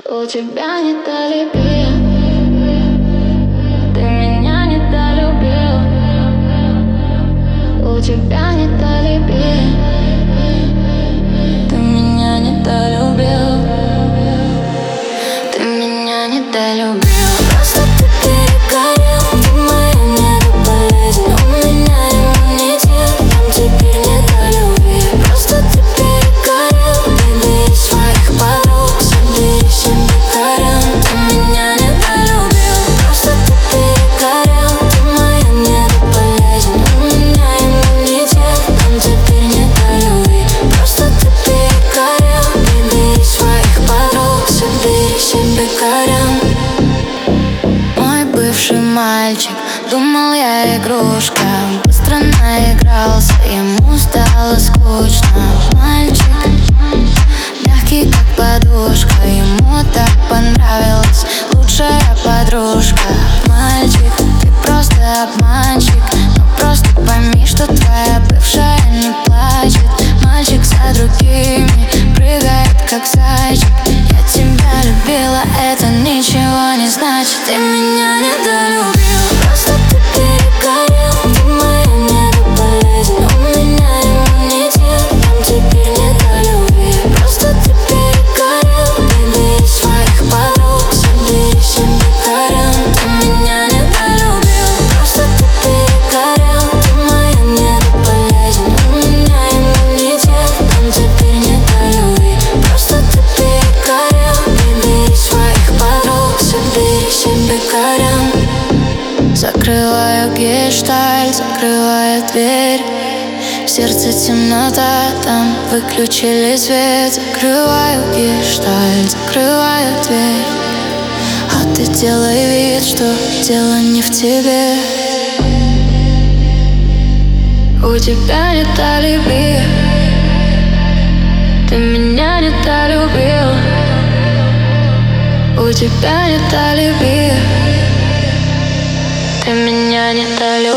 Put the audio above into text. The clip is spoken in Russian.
У тебя не долюбил, ты меня не долюбил. У тебя не долюбил, ты меня не долюбил. Ты меня не долюбил. Просто ты перегорел, ты моя недополезна. У меня иммунитет, там теперь не долюби. Просто ты перегорел, выбери своих подруг, собери себе корен. Ты меня не долюбил. Просто ты перегорел, ты моя недополезна. У меня иммунитет, там теперь не долюби. Просто ты перегорел, выбери своих подруг, собери себе корен. Мой бывший мальчик думал, я игрушка. Быстро наигрался, ему стало скучно. Мальчик мягкий, как подушка, ему так понравилась лучшая подружка. Мальчик, ты просто обманщик, но просто пойми, что твоя бывшая не плачет. Мальчик за другими прыгает, как зайчик. Я тебя любила, это ничего не значит. Ты меня не долюбил. Просто ты перегорел, ты моя недополезна. У меня иммунитет, там теперь не долюби. Просто ты перегорел, выбери своих подруг, собери себе корен. Ты меня не долюбил. Просто ты перегорел, ты моя недополезна. У меня иммунитет, там теперь не долюби. Просто ты перегорел, выбери своих подруг, собери себе корен. Закрываю гештальт, закрываю дверь. В сердце темнота, там выключили свет. Закрываю гештальт, закрываю дверь. А ты делай вид, что дело не в тебе. У тебя не долюбил, ты меня не долюбил. У тебя не долюбил, ты меня не долюбил.